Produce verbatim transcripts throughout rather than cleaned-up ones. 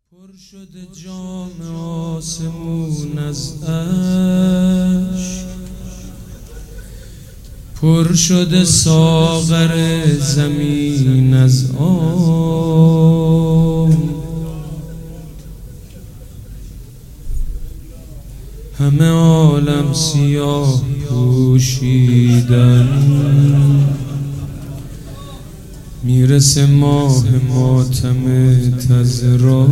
پر شده جام آسمون از اشک، پر شده ساغر زمین از آب، همه عالم سیاه پوشیدن، میرسه ماه ماتم تزرا،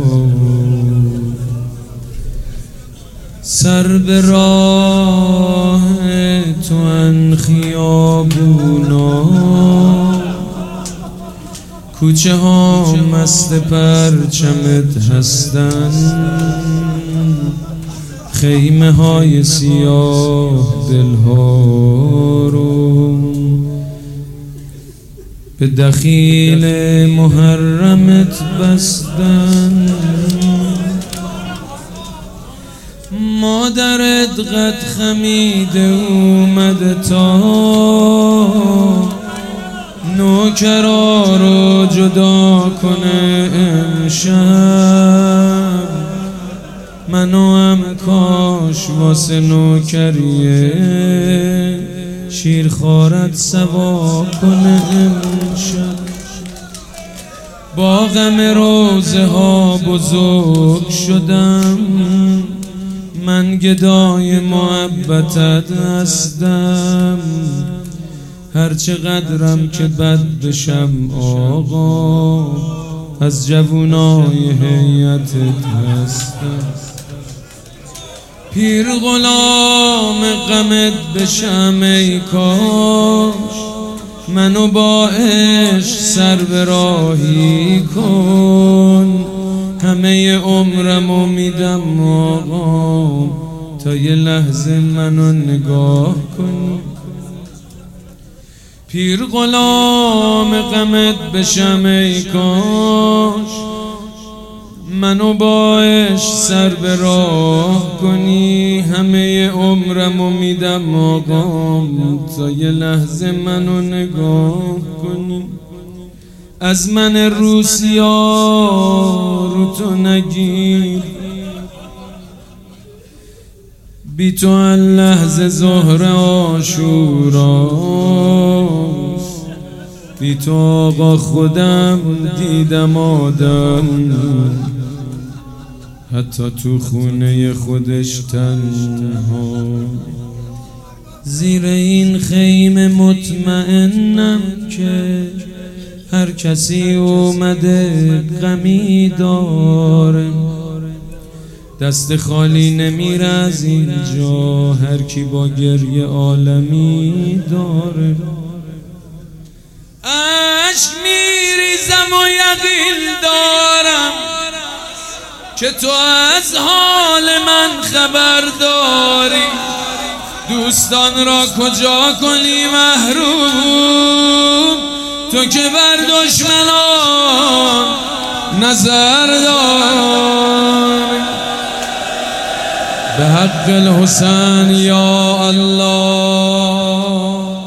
سر به راه تو ان خیابونا، کوچه ها مست پرچمت هستن، خیمه های سیاه دلها رو به دخیل محرمت بستن. مادرت قد خمیده اومده تا نوکرا رو جدا کنه امشب، منو هم کاش واسه نوکریه شیرخوارت سوا کنه امشب. با غم روزه ها بزرگ شدم، من گدای محبتت هستم، هرچه قدرم که بد بشم آقا، از جوونای هیئتت هستم. پیر غلام غمت بشم ای کاش، منو با عشق سر به راهی کن، همه عمرمو میدم آقا تا یه لحظه منو نگاه کن. پیر غلام غمت بشم ای کاش، منو با عشق سر به راه کنی، همه عمرمو میدم آقا تا یه لحظه منو نگاه کنی. از من روسیا رو تو نگیر، بی تو هر لحظه ظهر عاشوراست، بی تو آقا خودم دیدم آدم حتی تو خونه خودش تنها. زیر این خیمه مطمئنم که هر کسی اومده غمی داره، دست خالی نمیره از اینجا، هر کی با گریه عالمی داره. اشک میریزم و یقین دارم که تو از حال من خبر داری، دوستان را کجا کنی محروم، تو که بر دشمنان نظر داری. به حق الحسین یا الله.